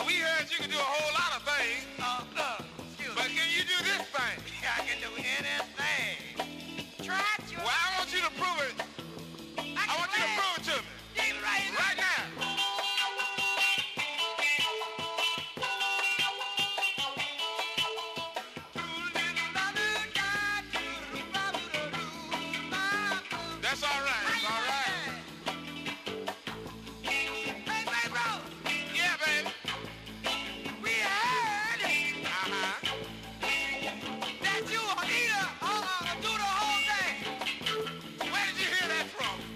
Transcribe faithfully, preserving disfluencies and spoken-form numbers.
we heard you can do a whole lot of things. Uh, uh, excuse but me. can you do this thing? I can do anything. Try it, you. Well, I want you to prove it. I, I want you to prove it to me. Dig it right, right now. That's all right.